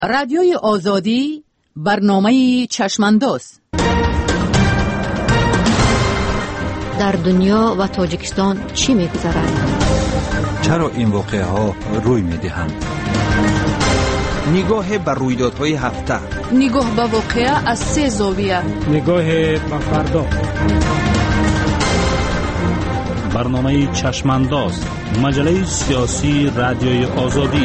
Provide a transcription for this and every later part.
رادیوی آزادی برنامه چشمانداز. در دنیا و تاجیکستان چی می‌گذرد؟ چرا این واقعه ها روی می‌دهند؟ نگاه بر رویدادهای هفته، نگاه به واقعه از 3 زاویه، نگاه به فردا. برنامه چشمانداز، مجله سیاسی رادیوی آزادی.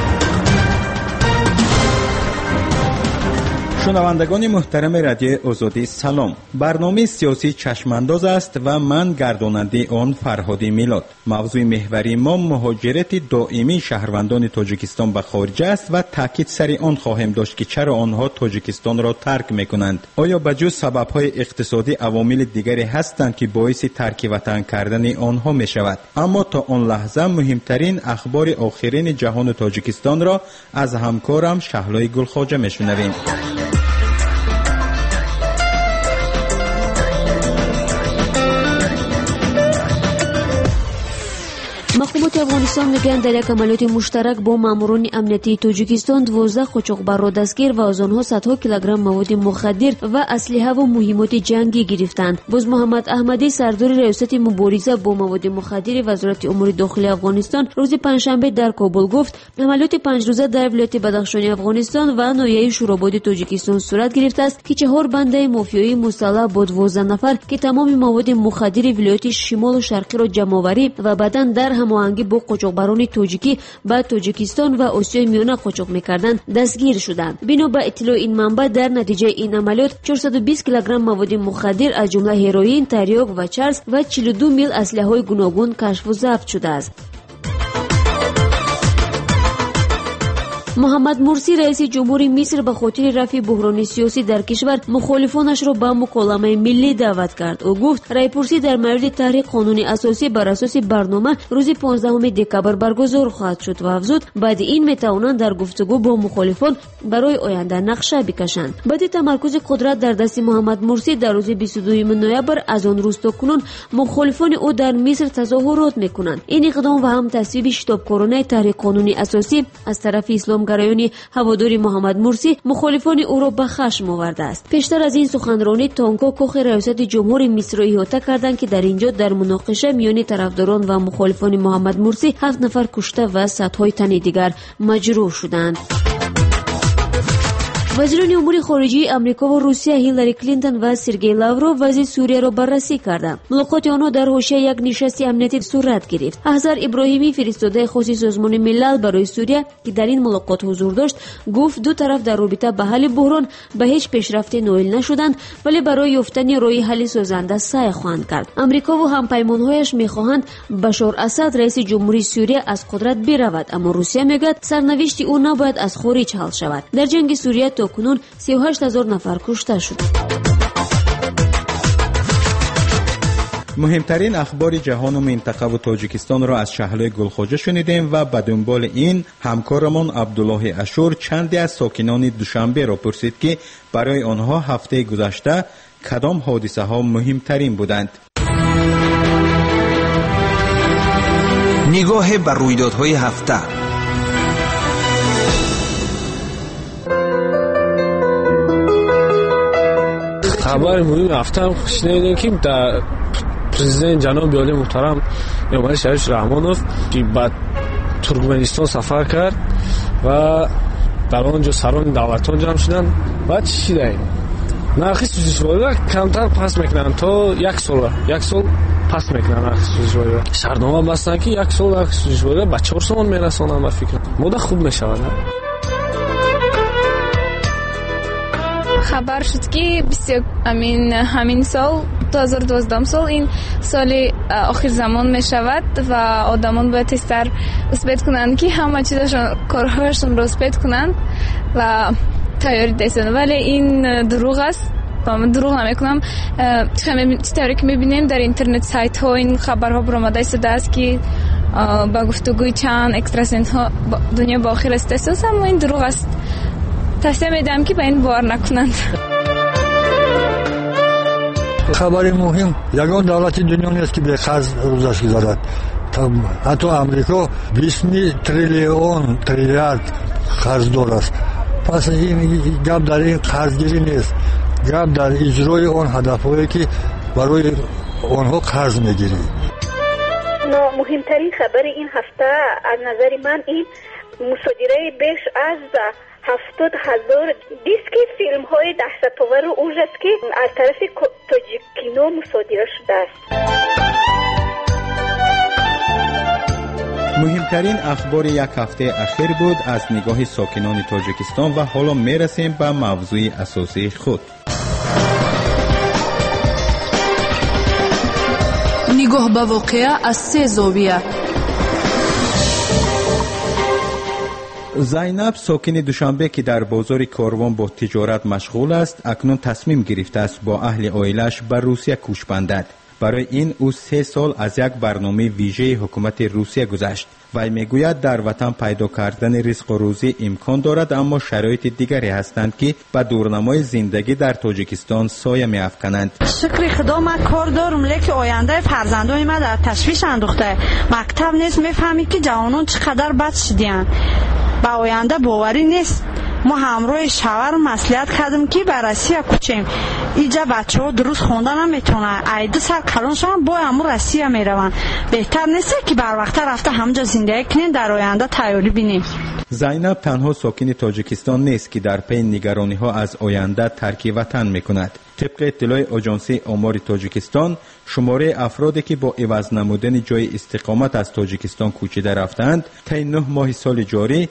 شنوندگان محترم رادیو آزادی سلام. برنامه سیاسی چشمانداز است و من گرداننده آن فرهادی میلاد. موضوع محوری ما مهاجرت دائمی شهروندان تاجیکستان به خارج است و تاکید سر آن خواهیم داشت که چرا آنها تاجیکستان را ترک میکنند. آیا بجز سبب‌های اقتصادی عوامل دیگری هستند که باعث ترک وطن کردن آنها میشود؟ اما تا آن لحظه مهمترین اخبار آخرین جهان تاجیکستان را از همکارم شهلای گلخواجه میشنویم. مقامات افغانستان میگن در یک عملیات مشترک با ماموران امنیتی تاجیکستان 12 قاچاقبر را دستگیر و از آنها صدها کیلوگرم مواد مخدر و اسلحه و مهمات جنگی گرفتند. باز محمد احمدی سردار ریاست مبارزه با مواد مخدر وزارت امور داخلی افغانستان روز پنجشنبه در کابل گفت عملیات 5 روزه در ولایت بدخشان افغانستان و ناحیه شوراباد تاجیکستان صورت گرفته است که 4 بنده مافیایی مسلح با 12 نفر که تمام مواد مخدر ولایت شمال و شرقی را جمع‌آوری و بعداً در هماهنگی با قاچاقبران تاجیکی به تاجیکستان و آسیای میانه قاچاق می‌کردند دستگیر شدند. بنا به اطلاع این منبع در نتیجه این عملیات 420 کیلوگرم مواد مخدر از جمله هروئین، تریاک و چرس و 42 میل اسلحه‌های گوناگون کشف و ضبط شده است. محمد مرسی رئیس جمهور مصر به خاطر رفع بحران سیاسی در کشور مخالفانش را به مکالمه ملی دعوت کرد. او گفت رایپرسی در مورد طرح قانون اساسی بر اساس برنامه روز 15 دکامبر برگزار خواهد شد و افزود بعد این میتوانند در گفتگو با مخالفان برای آینده نقشه بکشند. بعد تمرکز قدرت در دست محمد مرسی در روز 22 نوامبر از آن روز تا کنون مخالفان او در مصر تظاهرات میکنند. این اقدام و هم تصویب شتابکارانه طرح قانون اساسی از طرف اسلامگرایان هوادار محمد مرسی مخالفان او را به خشم آورده است. پیشتر از این سخنرانی تانکا کاخ ریاست جمهور مصر را احاطه کردند که در اینجا در مناقشه میان طرفداران و مخالفان محمد مرسی 7 نفر کشته و صدهای تن دیگر مجروح شدند. وزیران امور خارجه آمریکا و روسیه هیلاری کلینتون و سرگئی لاوروف وضع سوریه را بررسی کردند. ملاقات آنها در حاشیه یک نشست امنیتی صورت گرفت. احزار ابراهیمی فرستاده خصوصی سازمان ملل برای سوریه که در این ملاقات حضور داشت گفت دو طرف در رابطه به حل بحران به هیچ پیشرفتی نائل نشدند ولی برای یافتن راه حل سازنده سعی خواهند کرد. آمریکا و همپیمانهایش میخواهند بشار اسد رئیس جمهوری سوریه از قدرت برود، اما روسیه میگوید سرنوشت او نباید از خارج حل شود. در جنگ سوریه تا کنون 38,000 نفر کشته شد. مهمترین اخبار جهان و منطقه و تاجیکستان را از شهلای گلخواجه شنیدیم و به دنبال این همکارمان عبدالله اشور چندی از ساکنان دوشنبه را پرسید که برای آنها هفته گذشته کدام حادثه ها مهمترین بودند. نگاه بر رویدادهای هفته. خبر مهم هفته هم شنیدیم که در پرزیدنت جناب عالی محترم جمهوری شریف رحمانوف که به ترکمنستان سفر کرد و در آنجا سران دولتان جمع شدند و چی دهیم نرخ سوزشواری را کمتر پس میکنند تا یک سال پس میکنند نرخ سوزشواری را. شرطنامه بستن که یک سال نرخ سوزشواری را به 4 سال میرسانند. من فکر مدت خوب میشود. خبر شد که همین سال 2012 سال این سال آخر زمان می شود و آدمان باید تستر اثبات کنند که همه چیزشون کارهایشون رو اثبات کنند و تیاری دستند، ولی این دروغ است. من دروغ نمی کنم. چطوری که می بینیم در اینترنت سایت ها این خبرها برآمده است که با گفتگوی چند اکستراسنس ها دنیا با آخر است، اما این دروغ است. تصمیم میدم که به این باور نکنند. خبر مهم یگان دولت دنیا نیست که به قرض روزش گذارد. حتی امریکا 20 تریلیون قرضدار است. پس این گپ در این قرضگیری نیست، گپ در اجرای اون هدفهایی که برای آنها قرض میگیری. مهمترین خبر این هفته از نظر من این مصادره بیش از 70,000 دیسک فیلم های دهشت‌آور اوج است که از طرف تاجیکینو مصادره شده است. مهمترین اخبار یک هفته اخیر بود از نگاه ساکنان تاجیکستان و حالا میرسیم به موضوع اساسی خود. نگاه به واقعه از 3 زاویه. زینب ساکن دوشنبه که در بازار کاروان با تجارت مشغول است، اکنون تصمیم گرفته است با اهل عائله‌اش به روسیه کوچ بندد. برای این او 3 سال از یک برنامه ویژه حکومت روسیه گذشت. وی میگوید در وطن پیدا کردن رزق و روزی امکان دارد، اما شرایط دیگری هستند که به دورنمای زندگی در تاجیکستان سایه می‌افکنند. شکر خدا من کار دارم، لیکن آینده فرزندان من در تشویش انداخته. مکتب نیست، میفهمی که جوانان چقدر بد شدیان. با آینده باوری نیست. ما همراه شوهر مصلحت کردیم که به روسیه کوچیم. اینجا بچه‌ها درست خواندن نمیتونن، ایده سر کلان شدن با هم روسیه میرون. بهتر نیست که بر وقت رفته همجا زندگی کنیم، در آینده تیاری بینیم. زینب تنها ساکن تاجیکستان نیست که در پی نگرانی‌ها از آینده ترک وطن می‌کند. طبق اطلاع آژانس آمار تاجیکستان، شماره افرادی که با عوض نمودن جای استقامت از تاجیکستان کوچیده رفتند، طی 9 ماه سال جاری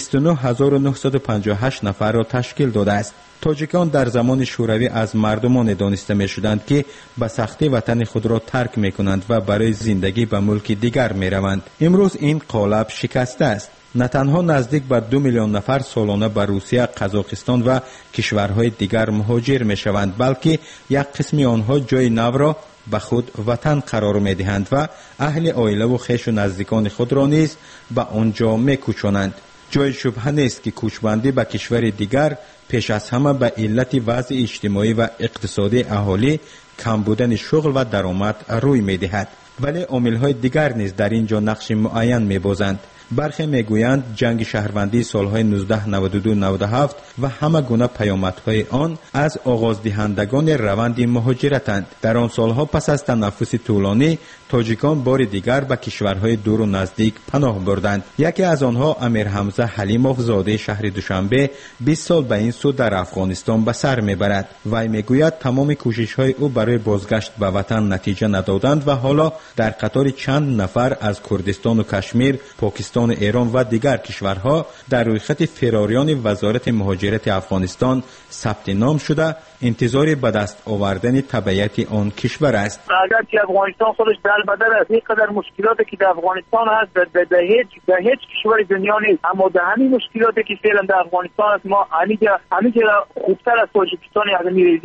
29958 نفر را تشکیل داده است. تاجیکان در زمان شوروی از مردمان دانسته می‌شدند که به سختی وطن خود را ترک می‌کنند و برای زندگی به ملک دیگر می‌روند. امروز این قالب شکسته است. نه تنها نزدیک به 2 میلیون نفر سالانه به روسیه، قزاقستان و کشورهای دیگر مهاجر می‌شوند، بلکه یک قسمی آنها جای نو را به خود وطن قرار می‌دهند و اهل عائله و خویش و نزدیکان خود را نیز به آنجا می‌کوچانند. جای شبهه نیست که کوچبندی به کشور دیگر پیش از همه به علت وضع اجتماعی و اقتصادی اهالی، کم بودن شغل و درآمد روی می‌دهد. ولی عامل‌های دیگر نیز در اینجا نقش معین می‌بازند. برخی میگویند جنگ شهروندی سالهای 1992-97 و همه گونه پیامدهای آن از آغاز دهندگان روند مهاجرتند. در آن سالها پس از تنفس طولانی، تاجیکان بار دیگر به کشورهای دور و نزدیک پناه بردند. یکی از آنها امیر حمزه حلیموف زاده شهر دوشنبه 20 سال به این سو در افغانستان به سر میبرد. وی میگوید تمام کوشش‌های او برای بازگشت به وطن نتیجه ندادند و حالا در قطار چند نفر از کردستان و کشمیر، پاکستان، ایران و دیگر کشورها در رویخط فراریان وزارت مهاجرت افغانستان ثبت نام شده، انتظار به دست آوردن تبعیت آن کشور است. اگر که افغانستان خودش دلبدر است، اینقدر مشکلاتی که در افغانستان هست در هیچ کشور دنیا نیست، اما در همین مشکلاتی که فعلا در افغانستان است، ما همیشه خوبتر از تاجیکستان از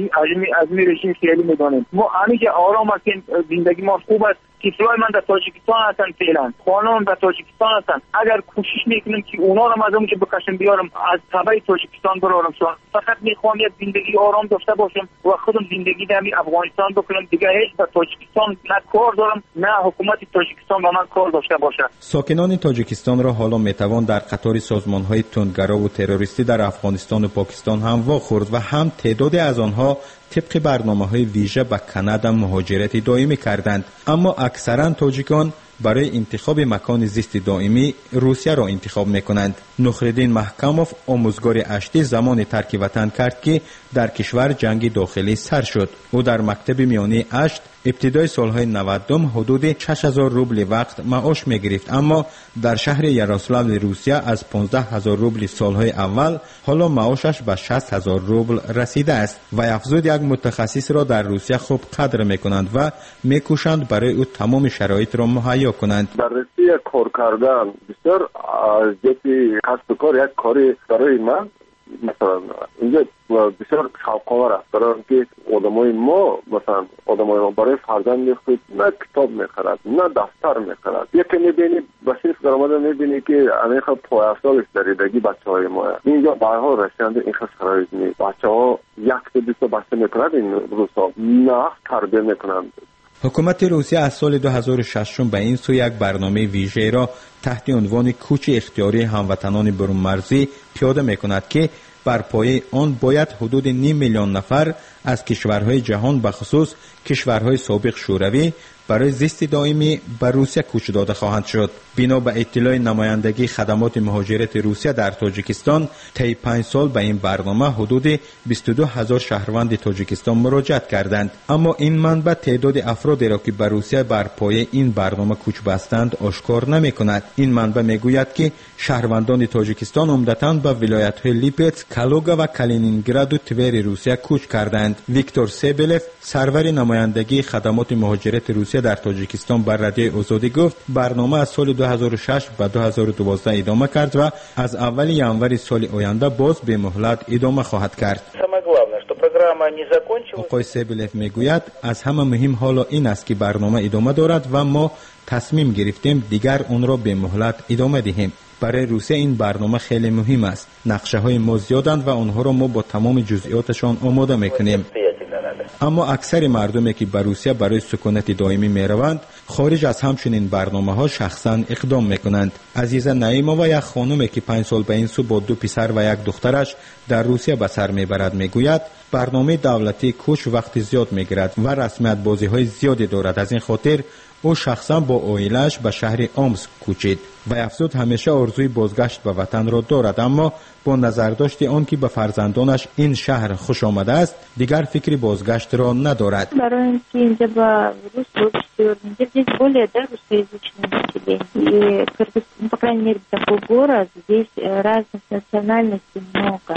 این رژیم فعلی میدانیم. ما همیشه آرام هستیم، زندگی ما خوب است. کسای من در تاجیکستان هستن، فعلا خانم در تاجیکستان هستن. اگر کوشش میکنم که اونا رو از اونجا بکشم بیارم، از تبع تاجیکستان برارم، فقط میخوام یک زندگی آرام داشته باشم و خودم زندگی در افغانستان بکنم. دیگه هیچ در تاجیکستان نه کار دارم، نه حکومت تاجیکستان با من کار داشته باشه. ساکنان تاجیکستان را حالا میتوان در قطار سازمان‌های تندگرا و تروریستی در افغانستان و پاکستان هم واخورد و هم تعدادی از آنها طبق برنامه‌های ویژه به کانادا مهاجرت دائمی کردند. اما اکثرا تاجیکان برای انتخاب مکان زیست دائمی روسیه را انتخاب میکنند. نخردین محکموف آموزگار اشتی زمان ترک وطن کرد که در کشور جنگ داخلی سر شد. او در مکتب میانی اشت ابتدای سالهای 90 حدود 6000 روبل وقت معاش میگرفت، اما در شهر یاروسلاو روسیه از 15000 روبل سالهای اول حالا معاشش به 60000 روبل رسیده است. و افزود یک متخصص را در روسیه خوب قدر میکنند و میکوشند برای او تمام شرایط را مهیا کنند. در روسیه کار کردن بسیار جدی، کسب کار یک کاری برای من مثلا اینجا بسیار شوق‌آور است، برای اینکه آدمای ما مثلا آدمای ما برای فرزند خود نه کتاب میخرد نه دفتر میخرد. یکی میبینی بسیار درآمد میبینی که انیخ پایافزال استریدگی بچهای ما اینجا به هر حال رسیدند. این خاص شرایط نیست. بچه‌ها یک تا 2 تا بچه میکنند، این روزها نه تربیت میکنند. حکومت روسیه از سال 2006 به این سو یک برنامه ویژه را تحت عنوان کوچ اختیاری هموطنان برون مرزی پیاده میکند که بر پایه آن باید حدود 9 میلیون نفر از کشورهای جهان به خصوص کشورهای سابق شوروی برای زیست دائمی به روسیه کوچ داده خواهند شد. بنا به اطلاع نمایندگی خدمات مهاجرت روسیه در تاجیکستان، طی 5 سال به این برنامه حدود 22,000 شهروند تاجیکستان مراجعت کردند. اما این منبع تعداد افرادی را که به روسیه بر پایه این برنامه کوچ بستند آشکار نمی کند. این منبع می گوید که شهروندان تاجیکستان عمدتاً به ولایت‌های لیپتسک، کالوگا و کالینینگراد و تور روسیه کوچ کردند. ویکتور سیبلف، سرور نمایندگی خدمات مهاجرت روسیه در تاجیکستان بر رادیوی آزادی گفت برنامه از سال 2006 به 2012 ادامه کرد و از اول ژانویه سال آینده باز به مهلت ادامه خواهد کرد. آقای سیبلف میگوید از همه مهم حالا این است که برنامه ادامه دارد و ما تصمیم گرفتیم دیگر اون را به مهلت ادامه دهیم. برای روسیه این برنامه خیلی مهم است. نقشه های ما زیادند و آنها را ما با تمام جزئیاتشان آماده میکنیم. اما اکثر مردمی که به روسیه برای سکونت دائمی میروند خارج از همچنین برنامه‌ها شخصا اقدام میکنند. عزیزه نعیمова یک خانمی که 5 سال به این سو با 2 پسر و یک دخترش در روسیه به سر میبرد میگوید برنامه دولتی کوچ وقت زیاد میگیرد و رسمیت بازی‌های زیادی دارد. از این خاطر او شخصا با عائله‌اش به شهر آمسک کوچید و افزود همیشه آرزوی بازگشت به وطن را دارد، اما با نظرداشت آن که به فرزندانش این شهر خوش آمده است دیگر فکری بازگشت را ندارد. برای اینکه اینجا با روس بودیم здесь более русскоязычное население. И по крайней мере такой город, здесь разных национальностей много.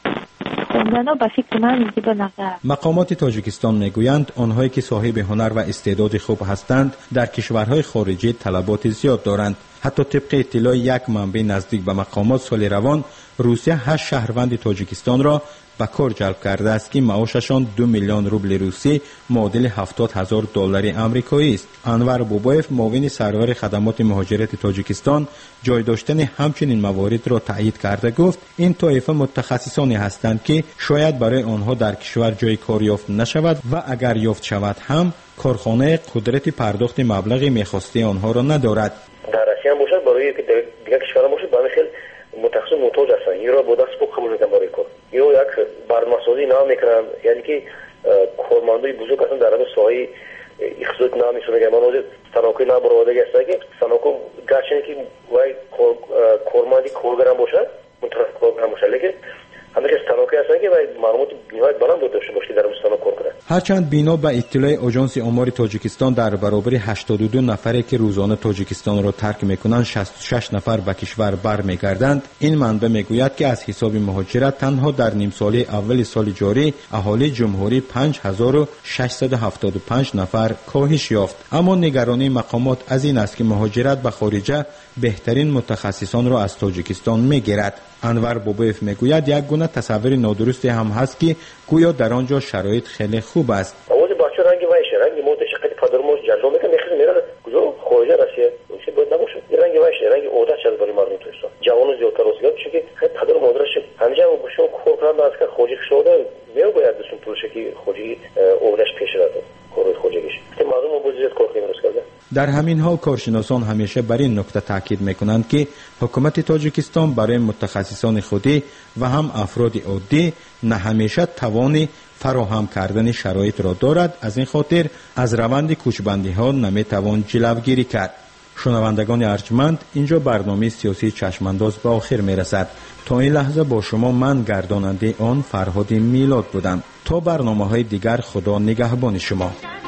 مقامات تاجیکستان میگویند آنهایی که صاحب هنر و استعداد خوب هستند در کشورهای خارجی طلبات زیاد دارند. حتی طبق اطلاع یک منبع نزدیک به مقامات سال روان روسیه 8 شهروند تاجیکستان را به کار جلب کرده است که معاششان 2 میلیون روبل روسی معادل 70,000 دلار آمریکایی است. انور بوبایف معاون سرور خدمات مهاجرت تاجیکستان جای داشتن همچنین موارد را تایید کرده گفت این طایفه متخصصانی هستند که شاید برای آنها در کشور جای کار یافت نشود و اگر یافت شود هم کارخانه قدرت پرداخت مبلغ میخواسته آنها را ندارد. در روسیه باشد برای دیگر کشورها باشد برای خیلی متخصص محتاج هستند. این را با دست پاک قبول میکنن برای کار. یا یک برنامه‌سازی نام میکنن، یعنی که کارمندای بزرگ هستن در همین ساحه اقتصاد نام میشونه که من وجود تناقض نبرده است که تناقض گرچه که وای کارمندی کارگران باشد متخصص کارگران باشد لیکن همیشه تناقض است که وای معلومات نهایت بلند داشته باشه در مستند کار کنه. هرچند بنا به اطلاع آژانس آمار تاجیکستان در برابر 82 نفری که روزانه تاجیکستان را ترک میکنند 66 نفر به کشور برمیگردند، این منبع میگوید که از حساب مهاجرت تنها در نیم سال اول سال جاری اهالی جمهوری 5675 نفر کاهش یافت. اما نگرانی مقامات از این است که مهاجرت به خارج بهترین متخصصان را از تاجیکستان میگیرد. انور بوبایف میگوید یک گونه تصور نادرستی هم هست که گویا در آنجا شرایط خیلی خوب است. آواز بچه رنگی وایشه رنگی موت شقتی پدرموش جلو میکنه میخواد میره گذار خارج روسیه چه باید نباشه رنگی وایشه رنگی عادت شده برای مردم توستا جوانو زیادتر روسیه چون که خیلی پدر و مادرش همیشه باشون کار کردن از که خارج شده میره باید دستون پولش که خارجی اولش پیش رفته کار خارجیش که مردم وبوزیت کار کنه کرده. در همین حال کارشناسان همیشه بر این نکته تاکید میکنند که حکومت تاجیکستان برای متخصصان خودی و هم افراد عادی نه همیشه توان فراهم کردن شرایط را دارد. از این خاطر از روند کوچبندی ها نمیتوان جلوگیری کرد. شنوندگان ارجمند، اینجا برنامه سیاسی چشمانداز به آخر میرسد. تا این لحظه با شما من گرداننده آن فرهاد میلاد بودم. تا برنامه های دیگر خدا نگهبان شما.